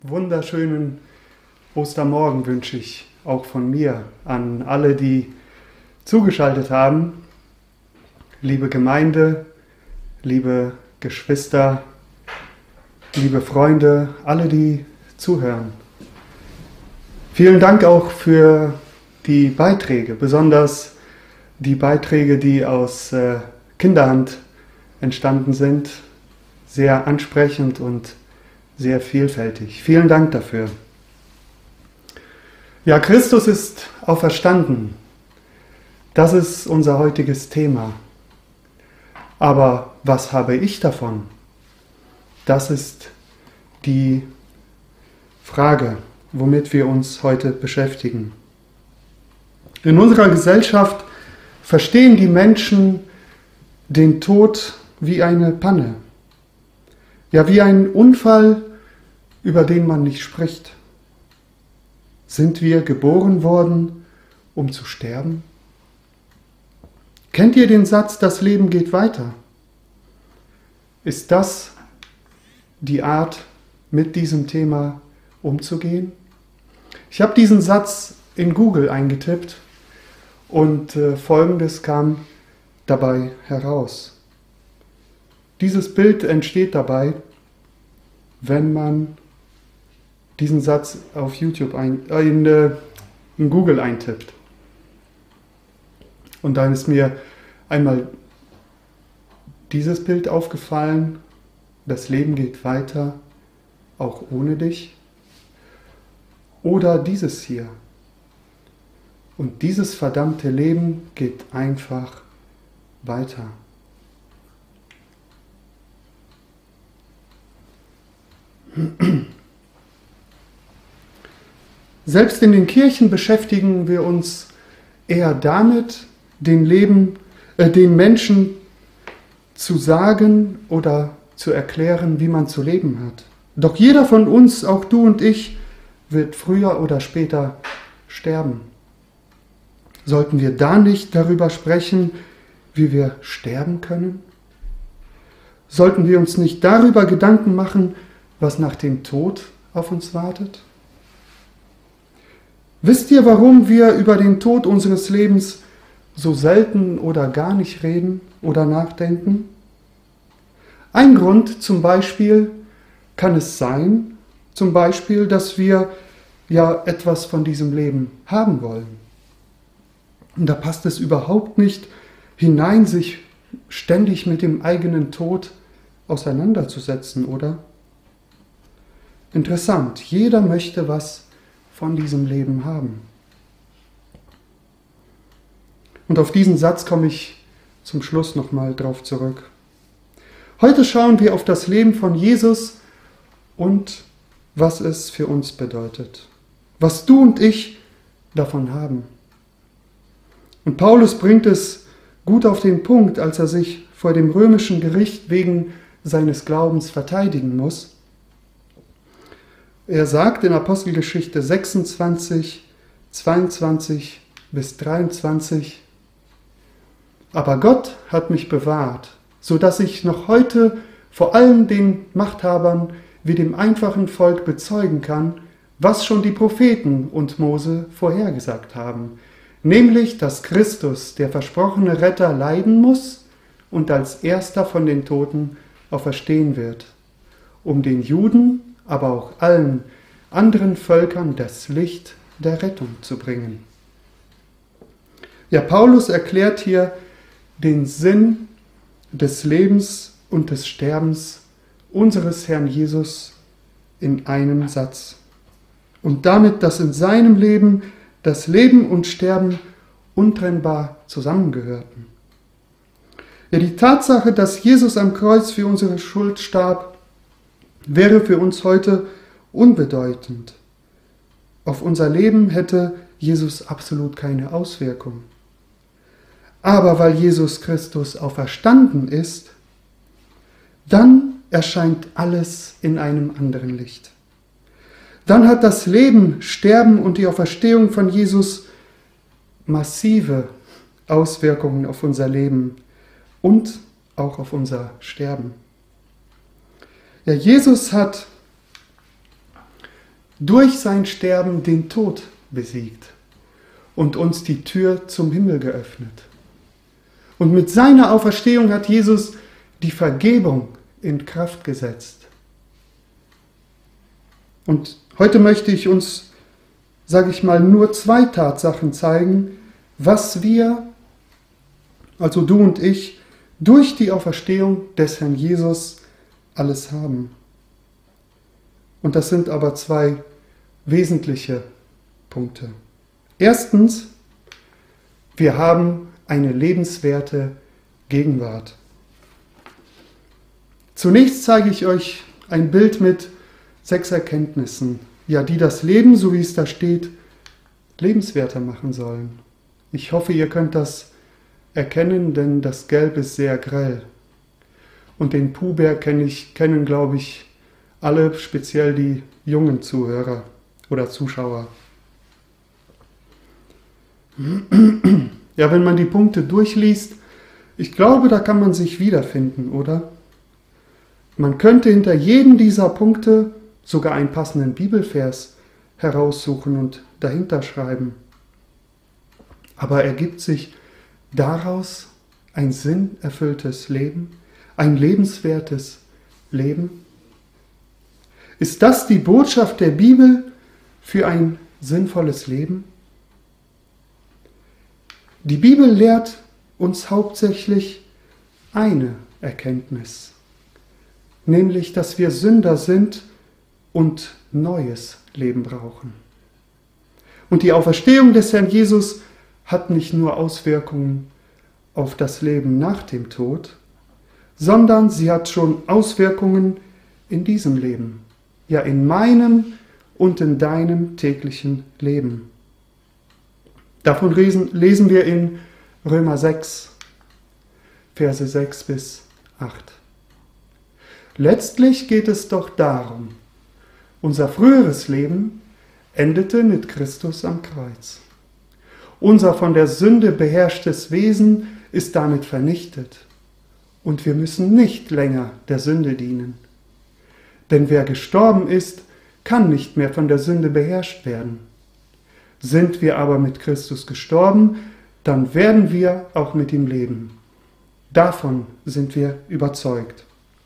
Wunderschönen Ostermorgen wünsche ich auch von mir an alle, die zugeschaltet haben. Liebe Gemeinde, liebe Geschwister, liebe Freunde, alle, die zuhören. Vielen Dank auch für die Beiträge, besonders die Beiträge, die aus Kinderhand entstanden sind. Sehr ansprechend und sehr vielfältig. Vielen Dank dafür. Ja, Christus ist auferstanden. Das ist unser heutiges Thema. Aber was habe ich davon? Das ist die Frage, womit wir uns heute beschäftigen. In unserer Gesellschaft verstehen die Menschen den Tod wie eine Panne. Ja, wie ein Unfall, über den man nicht spricht. Sind wir geboren worden, um zu sterben? Kennt ihr den Satz, das Leben geht weiter? Ist das die Art, mit diesem Thema umzugehen? Ich habe diesen Satz in Google eingetippt und Folgendes kam dabei heraus. Dieses Bild entsteht dabei, wenn man diesen Satz auf YouTube in Google eintippt. Und dann ist mir einmal dieses Bild aufgefallen, das Leben geht weiter, auch ohne dich. Oder dieses hier. Und dieses verdammte Leben geht einfach weiter. Selbst in den Kirchen beschäftigen wir uns eher damit, den Menschen zu sagen oder zu erklären, wie man zu leben hat. Doch jeder von uns, auch du und ich, wird früher oder später sterben. Sollten wir da nicht darüber sprechen, wie wir sterben können? Sollten wir uns nicht darüber Gedanken machen, was nach dem Tod auf uns wartet? Wisst ihr, warum wir über den Tod unseres Lebens so selten oder gar nicht reden oder nachdenken? Ein Grund zum Beispiel kann es sein, dass wir ja etwas von diesem Leben haben wollen. Und da passt es überhaupt nicht hinein, sich ständig mit dem eigenen Tod auseinanderzusetzen, oder? Interessant, jeder möchte was von diesem Leben haben. Und auf diesen Satz komme ich zum Schluss nochmal drauf zurück. Heute schauen wir auf das Leben von Jesus und was es für uns bedeutet. Was du und ich davon haben. Und Paulus bringt es gut auf den Punkt, als er sich vor dem römischen Gericht wegen seines Glaubens verteidigen muss. Er sagt in Apostelgeschichte 26, 22 bis 23, aber Gott hat mich bewahrt, so dass ich noch heute vor allen den Machthabern wie dem einfachen Volk bezeugen kann, was schon die Propheten und Mose vorhergesagt haben, nämlich, dass Christus, der versprochene Retter, leiden muss und als erster von den Toten auferstehen wird, um den Juden, aber auch allen anderen Völkern das Licht der Rettung zu bringen. Ja, Paulus erklärt hier den Sinn des Lebens und des Sterbens unseres Herrn Jesus in einem Satz. Und damit, dass in seinem Leben das Leben und Sterben untrennbar zusammengehörten. Ja, die Tatsache, dass Jesus am Kreuz für unsere Schuld starb, wäre für uns heute unbedeutend. Auf unser Leben hätte Jesus absolut keine Auswirkung. Aber weil Jesus Christus auferstanden ist, dann erscheint alles in einem anderen Licht. Dann hat das Leben, Sterben und die Auferstehung von Jesus massive Auswirkungen auf unser Leben und auch auf unser Sterben. Ja, Jesus hat durch sein Sterben den Tod besiegt und uns die Tür zum Himmel geöffnet. Und mit seiner Auferstehung hat Jesus die Vergebung in Kraft gesetzt. Und heute möchte ich uns, sage ich mal, nur 2 Tatsachen zeigen, was wir, also du und ich, durch die Auferstehung des Herrn Jesus alles haben. Und das sind aber 2 wesentliche Punkte. Erstens, wir haben eine lebenswerte Gegenwart. Zunächst zeige ich euch ein Bild mit 6 Erkenntnissen, ja, die das Leben, so wie es da steht, lebenswerter machen sollen. Ich hoffe, ihr könnt das erkennen, denn das Gelb ist sehr grell. Und den Puhbär kennen, glaube ich, alle, speziell die jungen Zuhörer oder Zuschauer. Ja, wenn man die Punkte durchliest, ich glaube, da kann man sich wiederfinden, oder? Man könnte hinter jedem dieser Punkte sogar einen passenden Bibelvers heraussuchen und dahinter schreiben. Aber ergibt sich daraus ein sinnerfülltes Leben, ein lebenswertes Leben? Ist das die Botschaft der Bibel für ein sinnvolles Leben? Die Bibel lehrt uns hauptsächlich eine Erkenntnis, nämlich, dass wir Sünder sind und neues Leben brauchen. Und die Auferstehung des Herrn Jesus hat nicht nur Auswirkungen auf das Leben nach dem Tod, sondern sie hat schon Auswirkungen in diesem Leben, ja in meinem und in deinem täglichen Leben. Davon lesen wir in Römer 6, Verse 6 bis 8. Letztlich geht es doch darum, unser früheres Leben endete mit Christus am Kreuz. Unser von der Sünde beherrschtes Wesen ist damit vernichtet und wir müssen nicht länger der Sünde dienen. Denn wer gestorben ist, kann nicht mehr von der Sünde beherrscht werden. Sind wir aber mit Christus gestorben, dann werden wir auch mit ihm leben. Davon sind wir überzeugt.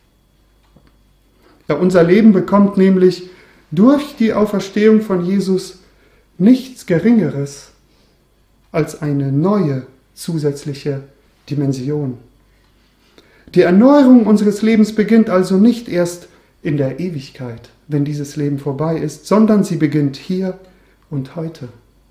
Ja, unser Leben bekommt nämlich durch die Auferstehung von Jesus nichts Geringeres als eine neue zusätzliche Dimension. Die Erneuerung unseres Lebens beginnt also nicht erst in der Ewigkeit, wenn dieses Leben vorbei ist, sondern sie beginnt hier und heute.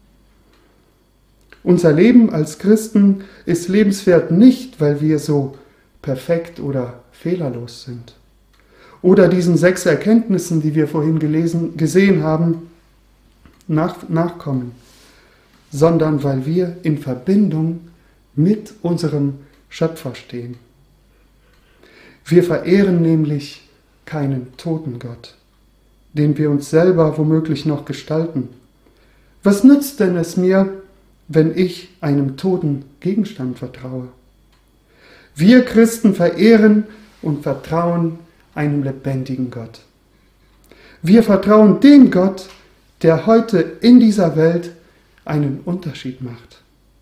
Unser Leben als Christen ist lebenswert nicht, weil wir so perfekt oder fehlerlos sind oder diesen 6 Erkenntnissen, die wir vorhin gesehen haben, nachkommen, sondern weil wir in Verbindung mit unserem Schöpfer stehen. Wir verehren nämlich keinen toten Gott, den wir uns selber womöglich noch gestalten. Was nützt denn es mir, wenn ich einem toten Gegenstand vertraue? Wir Christen verehren und vertrauen einem lebendigen Gott. Wir vertrauen dem Gott, der heute in dieser Welt einen Unterschied macht.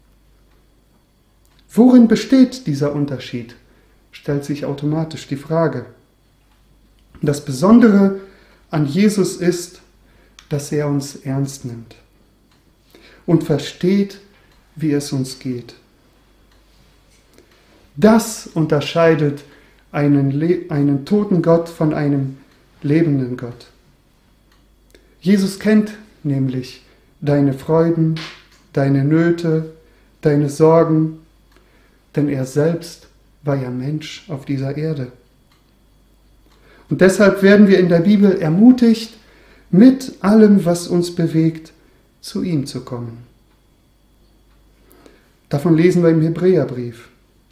Worin besteht dieser Unterschied? Stellt sich automatisch die Frage. Das Besondere an Jesus ist, dass er uns ernst nimmt und versteht, wie es uns geht. Das unterscheidet einen toten Gott von einem lebenden Gott. Jesus kennt nämlich deine Freuden, deine Nöte, deine Sorgen, denn er selbst war ja Mensch auf dieser Erde. Und deshalb werden wir in der Bibel ermutigt, mit allem, was uns bewegt, zu ihm zu kommen. Davon lesen wir im Hebräerbrief.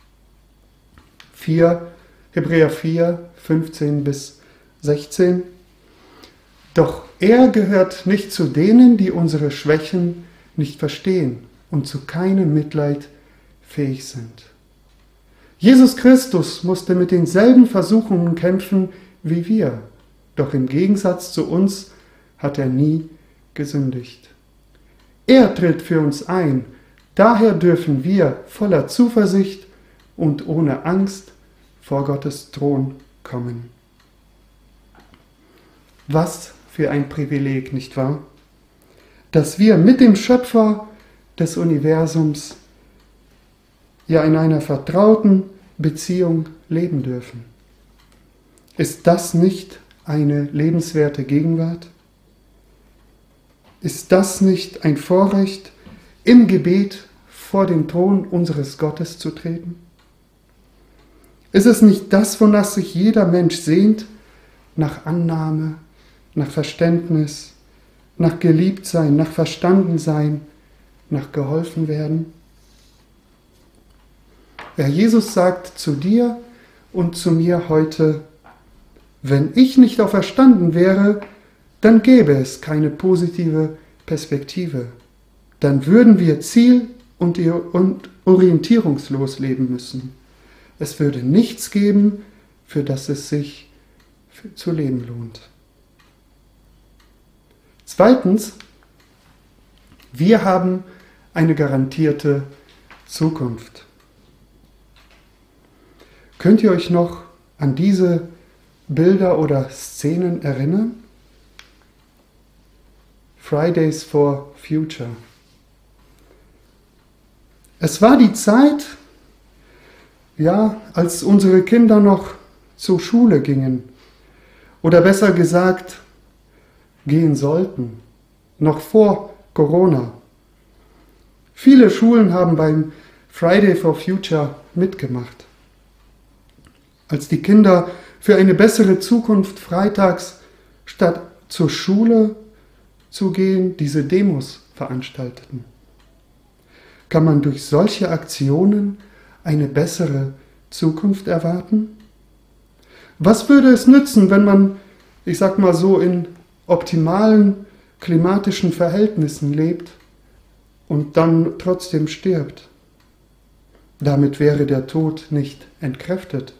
Hebräer 4, 15 bis 16. Doch er gehört nicht zu denen, die unsere Schwächen nicht verstehen und zu keinem Mitleid fähig sind. Jesus Christus musste mit denselben Versuchungen kämpfen wie wir, doch im Gegensatz zu uns hat er nie gesündigt. Er tritt für uns ein, daher dürfen wir voller Zuversicht und ohne Angst vor Gottes Thron kommen. Was für ein Privileg, nicht wahr? Dass wir mit dem Schöpfer des Universums ja in einer vertrauten Beziehung leben dürfen. Ist das nicht eine lebenswerte Gegenwart? Ist das nicht ein Vorrecht, im Gebet vor den Thron unseres Gottes zu treten? Ist es nicht das, wonach sich jeder Mensch sehnt, nach Annahme, nach Verständnis, nach Geliebtsein, nach Verstandensein, nach geholfen werden? Herr Jesus sagt zu dir und zu mir heute: Wenn ich nicht auferstanden wäre, dann gäbe es keine positive Perspektive. Dann würden wir ziel- und orientierungslos leben müssen. Es würde nichts geben, für das es sich zu leben lohnt. Zweitens, wir haben eine garantierte Zukunft. Könnt ihr euch noch an diese Bilder oder Szenen erinnern? Fridays for Future. Es war die Zeit, ja, als unsere Kinder noch zur Schule gingen. Oder besser gesagt, gehen sollten. Noch vor Corona. Viele Schulen haben beim Friday for Future mitgemacht. Als die Kinder für eine bessere Zukunft freitags statt zur Schule zu gehen, diese Demos veranstalteten. Kann man durch solche Aktionen eine bessere Zukunft erwarten? Was würde es nützen, wenn man, ich sag mal so, in optimalen klimatischen Verhältnissen lebt und dann trotzdem stirbt? Damit wäre der Tod nicht entkräftet.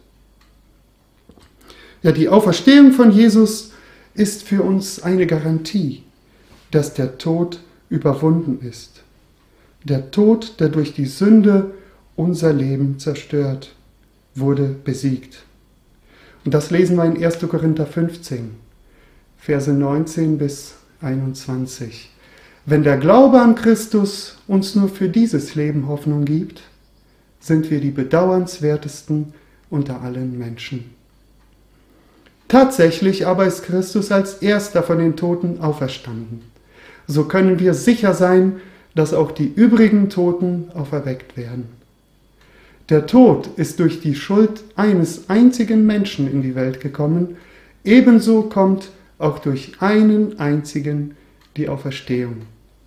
Ja, die Auferstehung von Jesus ist für uns eine Garantie, dass der Tod überwunden ist. Der Tod, der durch die Sünde unser Leben zerstört, wurde besiegt. Und das lesen wir in 1. Korinther 15, Verse 19 bis 21. Wenn der Glaube an Christus uns nur für dieses Leben Hoffnung gibt, sind wir die bedauernswertesten unter allen Menschen. Tatsächlich aber ist Christus als erster von den Toten auferstanden. So können wir sicher sein, dass auch die übrigen Toten auferweckt werden. Der Tod ist durch die Schuld eines einzigen Menschen in die Welt gekommen, ebenso kommt auch durch einen einzigen die Auferstehung.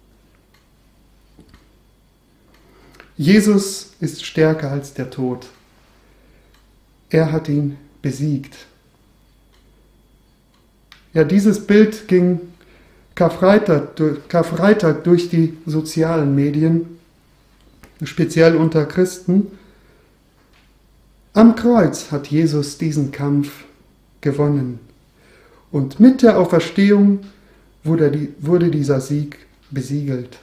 Jesus ist stärker als der Tod. Er hat ihn besiegt. Ja, dieses Bild ging Karfreitag durch die sozialen Medien, speziell unter Christen. Am Kreuz hat Jesus diesen Kampf gewonnen. Und mit der Auferstehung wurde dieser Sieg besiegelt.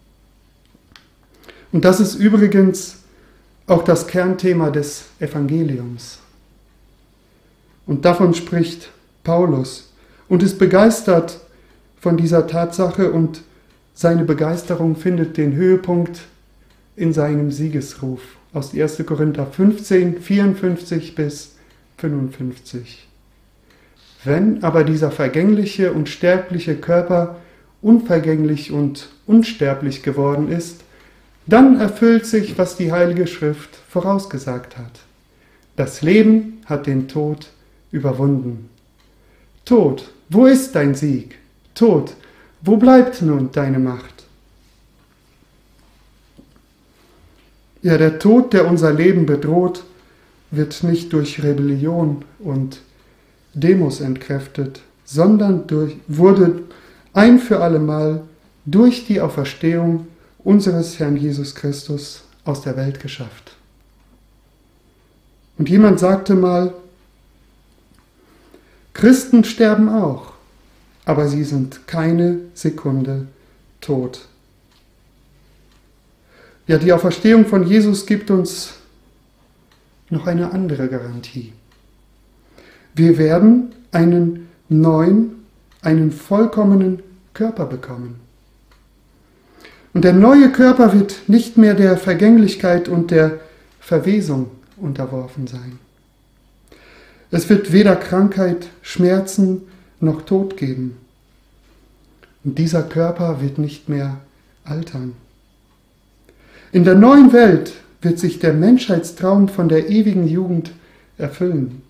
Und das ist übrigens auch das Kernthema des Evangeliums. Und davon spricht Paulus und ist begeistert von dieser Tatsache, und seine Begeisterung findet den Höhepunkt in seinem Siegesruf aus 1. Korinther 15, 54 bis 55. Wenn aber dieser vergängliche und sterbliche Körper unvergänglich und unsterblich geworden ist, dann erfüllt sich, was die Heilige Schrift vorausgesagt hat. Das Leben hat den Tod überwunden. Tod, wo ist dein Sieg? Tod, wo bleibt nun deine Macht? Ja, der Tod, der unser Leben bedroht, wird nicht durch Rebellion und Demos entkräftet, sondern wurde ein für allemal durch die Auferstehung unseres Herrn Jesus Christus aus der Welt geschafft. Und jemand sagte mal, Christen sterben auch, aber sie sind keine Sekunde tot. Ja, die Auferstehung von Jesus gibt uns noch eine andere Garantie. Wir werden einen neuen, einen vollkommenen Körper bekommen. Und der neue Körper wird nicht mehr der Vergänglichkeit und der Verwesung unterworfen sein. Es wird weder Krankheit, Schmerzen noch Tod geben. Und dieser Körper wird nicht mehr altern. In der neuen Welt wird sich der Menschheitstraum von der ewigen Jugend erfüllen.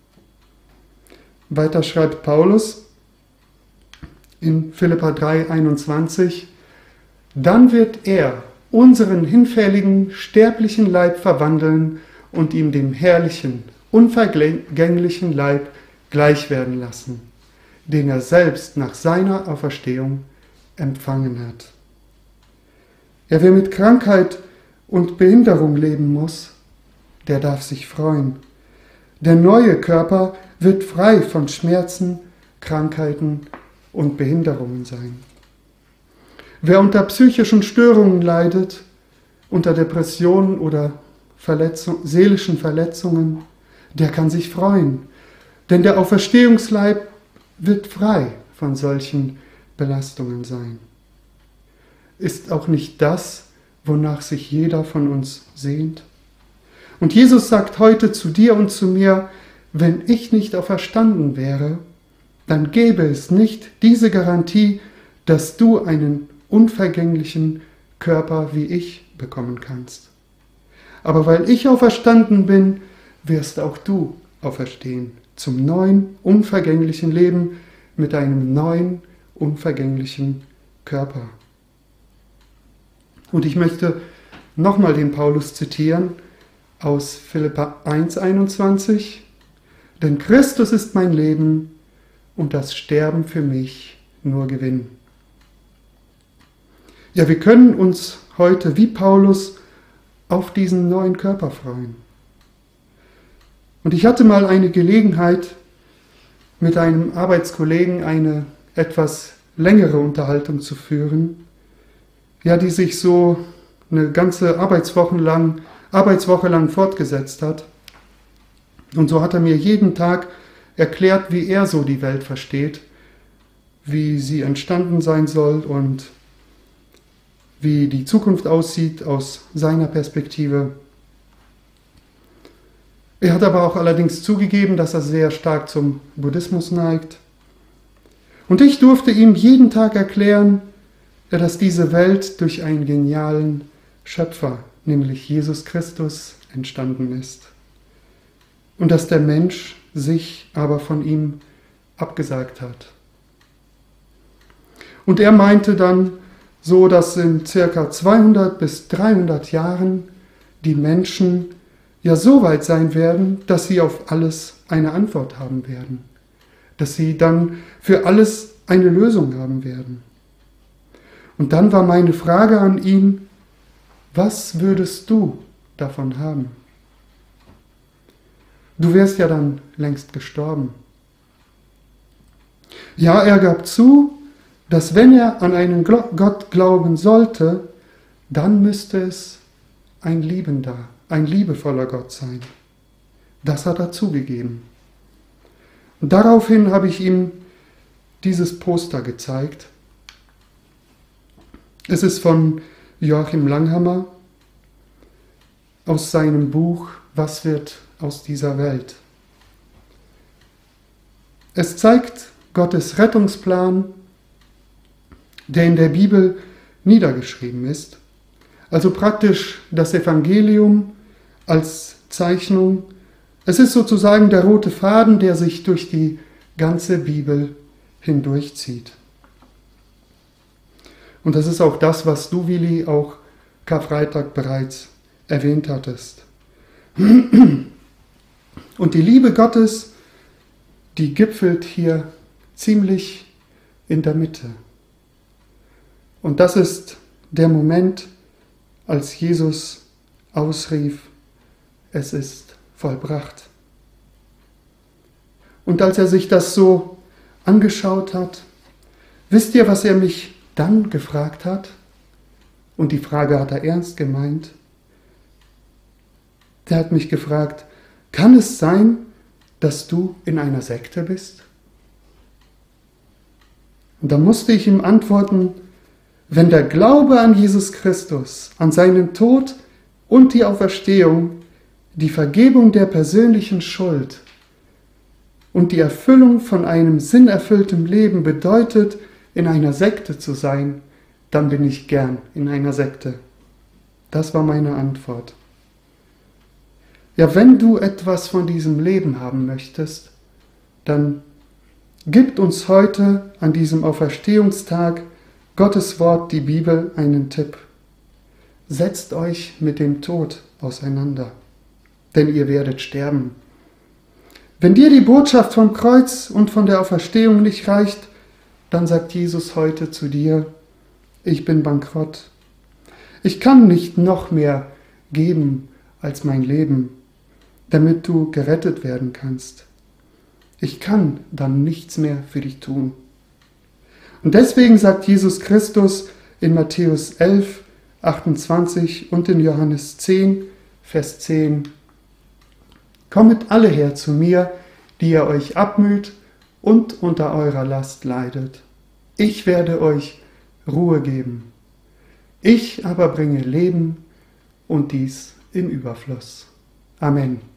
Weiter schreibt Paulus in Philipper 3,21: Dann wird er unseren hinfälligen, sterblichen Leib verwandeln und ihm dem herrlichen, unvergänglichen Leib gleich werden lassen, den er selbst nach seiner Auferstehung empfangen hat. Ja, wer mit Krankheit und Behinderung leben muss, der darf sich freuen. Der neue Körper wird frei von Schmerzen, Krankheiten und Behinderungen sein. Wer unter psychischen Störungen leidet, unter Depressionen oder seelischen Verletzungen, der kann sich freuen, denn der Auferstehungsleib wird frei von solchen Belastungen sein. Ist auch nicht das, wonach sich jeder von uns sehnt? Und Jesus sagt heute zu dir und zu mir: Wenn ich nicht auferstanden wäre, dann gäbe es nicht diese Garantie, dass du einen unvergänglichen Körper wie ich bekommen kannst. Aber weil ich auferstanden bin, wirst auch du auferstehen zum neuen, unvergänglichen Leben mit einem neuen, unvergänglichen Körper. Und ich möchte nochmal den Paulus zitieren aus Philipper 1,21: Denn Christus ist mein Leben und das Sterben für mich nur Gewinn. Ja, wir können uns heute wie Paulus auf diesen neuen Körper freuen. Und ich hatte mal eine Gelegenheit, mit einem Arbeitskollegen eine etwas längere Unterhaltung zu führen, ja, die sich so eine ganze Arbeitswoche lang fortgesetzt hat. Und so hat er mir jeden Tag erklärt, wie er so die Welt versteht, wie sie entstanden sein soll und wie die Zukunft aussieht aus seiner Perspektive. Er hat aber auch allerdings zugegeben, dass er sehr stark zum Buddhismus neigt. Und ich durfte ihm jeden Tag erklären, dass diese Welt durch einen genialen Schöpfer, nämlich Jesus Christus, entstanden ist. Und dass der Mensch sich aber von ihm abgesagt hat. Und er meinte dann so, dass in ca. 200 bis 300 Jahren die Menschen ja so weit sein werden, dass sie auf alles eine Antwort haben werden. Dass sie dann für alles eine Lösung haben werden. Und dann war meine Frage an ihn: Was würdest du davon haben? Du wärst ja dann längst gestorben. Ja, er gab zu, dass wenn er an einen Gott glauben sollte, dann müsste es ein liebevoller Gott sein. Das hat er zugegeben. Und daraufhin habe ich ihm dieses Poster gezeigt. Es ist von Joachim Langhammer aus seinem Buch Was wird aus dieser Welt? Es zeigt Gottes Rettungsplan, der in der Bibel niedergeschrieben ist. Also praktisch das Evangelium als Zeichnung. Es ist sozusagen der rote Faden, der sich durch die ganze Bibel hindurchzieht. Und das ist auch das, was du, Willi, auch Karfreitag bereits erwähnt hattest. Und die Liebe Gottes, die gipfelt hier ziemlich in der Mitte. Und das ist der Moment, als Jesus ausrief: Es ist vollbracht. Und als er sich das so angeschaut hat, Wisst ihr, was er mich dann gefragt hat? Und die Frage hat er ernst gemeint. Der hat mich gefragt, kann es sein, dass du in einer Sekte bist? Und da musste ich ihm antworten, wenn der Glaube an Jesus Christus, an seinen Tod und die Auferstehung, die Vergebung der persönlichen Schuld und die Erfüllung von einem sinnerfüllten Leben bedeutet, in einer Sekte zu sein, dann bin ich gern in einer Sekte. Das war meine Antwort. Ja, wenn du etwas von diesem Leben haben möchtest, dann gibt uns heute an diesem Auferstehungstag Gottes Wort, die Bibel, einen Tipp. Setzt euch mit dem Tod auseinander, denn ihr werdet sterben. Wenn dir die Botschaft vom Kreuz und von der Auferstehung nicht reicht, dann sagt Jesus heute zu dir, ich bin bankrott. Ich kann nicht noch mehr geben als mein Leben, damit du gerettet werden kannst. Ich kann dann nichts mehr für dich tun. Und deswegen sagt Jesus Christus in Matthäus 11, 28 und in Johannes 10, Vers 10, kommet alle her zu mir, die ihr euch abmüht und unter eurer Last leidet. Ich werde euch Ruhe geben. Ich aber bringe Leben und dies im Überfluss. Amen.